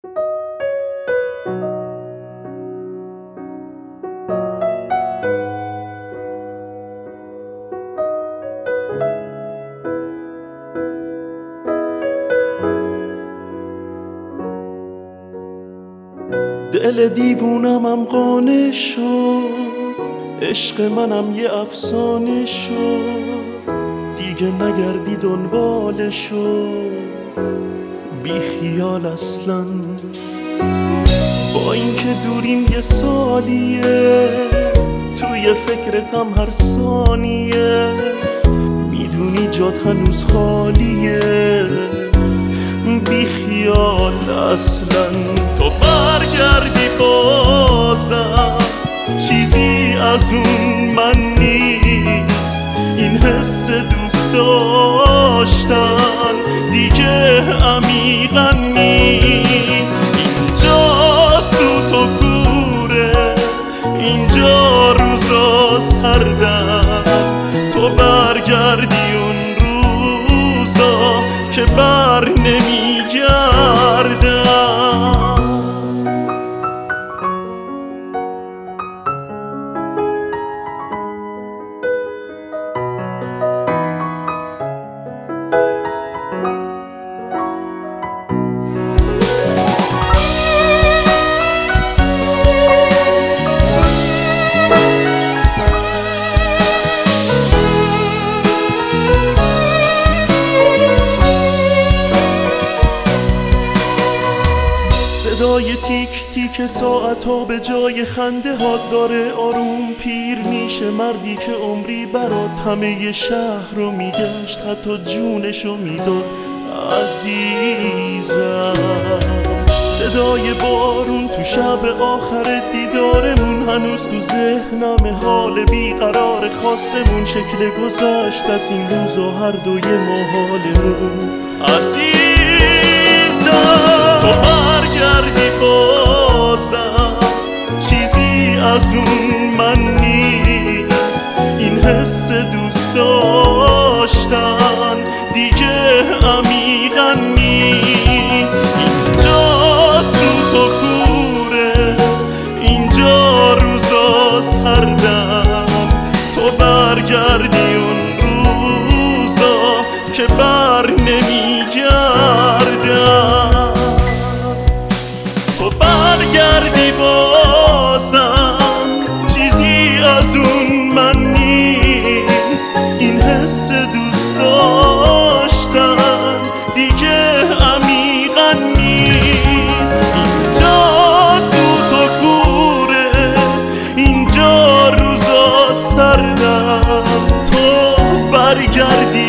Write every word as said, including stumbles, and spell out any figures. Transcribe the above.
دل دیوونمم قانع شد، عشق منم یه افسانه شد، دیگه نگردی دنبالشو، بی خیال اصلا. با اینکه دوریم یه سالیه، توی فکرتم هر ثانیه، میدونی جات هنوز خالیه، بی خیال اصلا. تو برگردی بازم، چیزی از اون من نیست، این حس دوست داشتن دیگه عمیقا نیست. اینجا سوت و کوره، اینجا روزا سردن، تو برگردی اون روزا که بر نمیگردن. صدای تیک تیک ساعت ها به جای خنده ها داره آروم پیر میشه. مردی که عمری برات همه ی شهر رو میگشت، حتی جونشو میداد عزیزم. صدای بارون تو شب آخر دیدارمون هنوز تو ذهنم، حال بیقرار خاصمون، شکل گذشت از این روزا هر دوی محالمون. عزیزم تو برگردی بازم، چیزی از اون من نیست، این حس دوست داشتن دیگه عمیقا نیست. اینجا سوت و کوره، اینجا روزا سردن، تو برگردی اون روزا که بر نمیگردن. تو برگردی بازم، چیزی از اون من نیست، این حس دوست داشتن دیگه عمیقا نیست. اینجا سوت و کوره، اینجا روزا سردن، تو برگردی